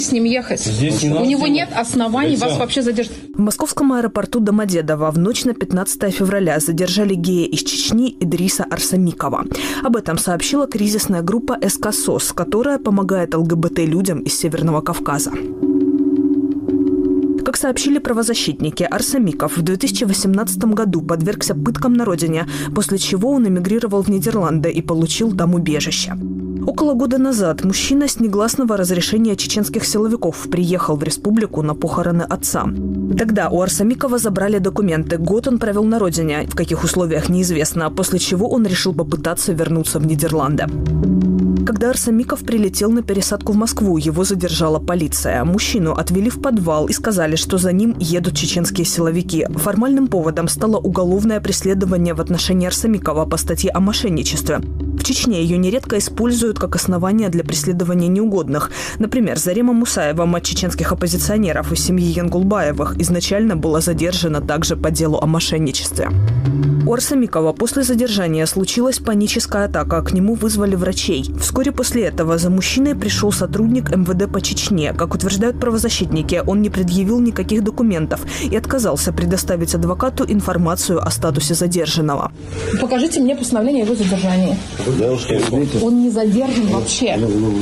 с ним ехать. У него нет оснований вас вообще задержать. В московском аэропорту Домодедово в ночь на 15 февраля задержали гея из Чечни Идриса Арсамикова. Об этом сообщила кризисная группа СК СОС, которая помогает ЛГБТ-людям из Северного Кавказа. Как сообщили правозащитники, Арсамиков в 2018 году подвергся пыткам на родине, после чего он эмигрировал в Нидерланды и получил там убежище. Около года назад мужчина с негласного разрешения чеченских силовиков приехал в республику на похороны отца. Тогда у Арсамикова забрали документы. Год он провел на родине, в каких условиях неизвестно, после чего он решил попытаться вернуться в Нидерланды. Когда Арсамиков прилетел на пересадку в Москву, его задержала полиция. Мужчину отвели в подвал и сказали, что за ним едут чеченские силовики. Формальным поводом стало уголовное преследование в отношении Арсамикова по статье о мошенничестве. В Чечне ее нередко используют как основание для преследования неугодных. Например, Зарема Мусаева, мать чеченских оппозиционеров из семьи Янгулбаевых, изначально была задержана также по делу о мошенничестве. У Арсамикова после задержания случилась паническая атака, к нему вызвали врачей. Вскоре после этого за мужчиной пришел сотрудник МВД по Чечне. Как утверждают правозащитники, он не предъявил никаких документов и отказался предоставить адвокату информацию о статусе задержанного. Покажите мне постановление о его задержании. Он не задержан вообще.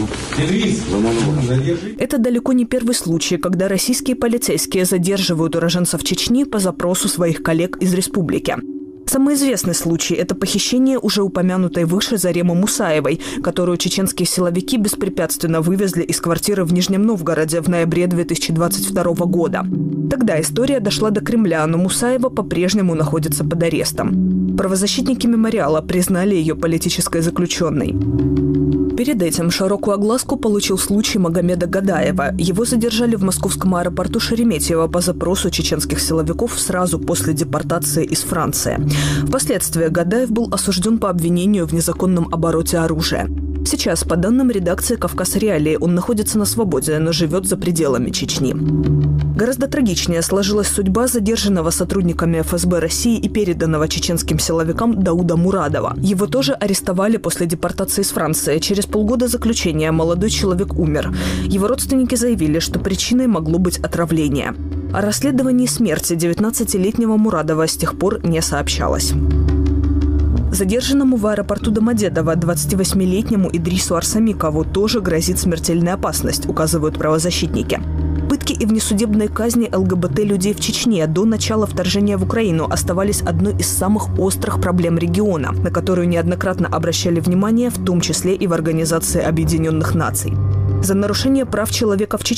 Это далеко не первый случай, когда российские полицейские задерживают уроженцев Чечни по запросу своих коллег из республики. Самый известный случай – это похищение уже упомянутой выше Заремы Мусаевой, которую чеченские силовики беспрепятственно вывезли из квартиры в Нижнем Новгороде в ноябре 2022 года. Тогда история дошла до Кремля, но Мусаева по-прежнему находится под арестом. Правозащитники «Мемориала» признали ее политической заключенной. Перед этим широкую огласку получил случай Магомеда Гадаева. Его задержали в московском аэропорту Шереметьево по запросу чеченских силовиков сразу после депортации из Франции. Впоследствии Гадаев был осужден по обвинению в незаконном обороте оружия. Сейчас, по данным редакции «Кавказ Реалии», он находится на свободе, но живет за пределами Чечни. Гораздо трагичнее сложилась судьба задержанного сотрудниками ФСБ России и переданного чеченским силовикам Дауда Мурадова. Его тоже арестовали после депортации из Франции. Через полгода заключения молодой человек умер. Его родственники заявили, что причиной могло быть отравление. О расследовании смерти 19-летнего Мурадова с тех пор не сообщалось. Задержанному в аэропорту Домодедово 28-летнему Идрису Арсамикову тоже грозит смертельная опасность, указывают правозащитники. Пытки и внесудебные казни ЛГБТ-людей в Чечне до начала вторжения в Украину оставались одной из самых острых проблем региона, на которую неоднократно обращали внимание, в том числе и в Организации Объединенных Наций. За нарушение прав человека в Чечне